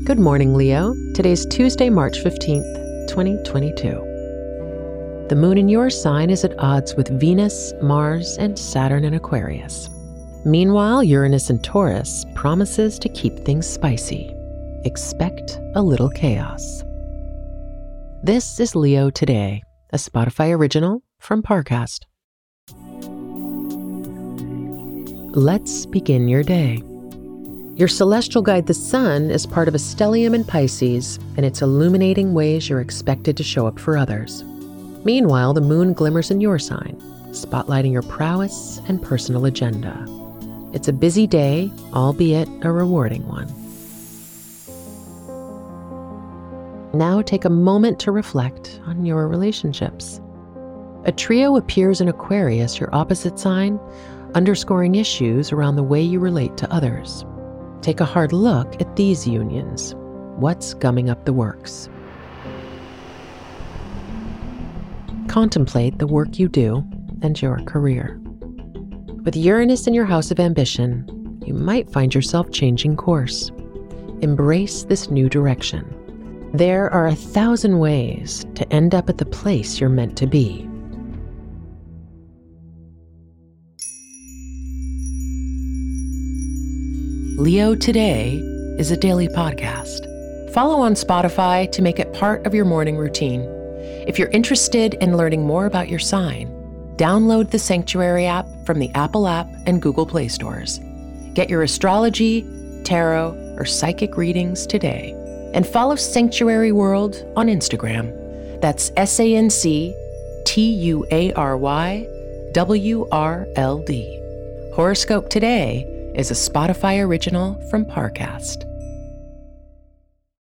Good morning, Leo. Today's Tuesday, March 15th, 2022. The moon in your sign is at odds with Venus, Mars, and Saturn in Aquarius. Meanwhile, Uranus in Taurus promises to keep things spicy. Expect a little chaos. This is Leo Today, a Spotify original from Parcast. Let's begin your day. Your celestial guide, the sun, is part of a stellium in Pisces, and it's illuminating ways you're expected to show up for others. Meanwhile, the moon glimmers in your sign, spotlighting your prowess and personal agenda. It's a busy day, albeit a rewarding one. Now take a moment to reflect on your relationships. A trio appears in Aquarius, your opposite sign, underscoring issues around the way you relate to others. Take a hard look at these unions. What's gumming up the works? Contemplate the work you do and your career. With Uranus in your house of ambition, you might find yourself changing course. Embrace this new direction. There are 1,000 ways to end up at the place you're meant to be. Leo Today is a daily podcast. Follow on Spotify to make it part of your morning routine. If you're interested in learning more about your sign, download the Sanctuary app from the Apple app and Google Play stores. Get your astrology, tarot, or psychic readings today. And follow Sanctuary World on Instagram. That's SanctuaryWRLD. Horoscope Today is a Spotify original from Parcast.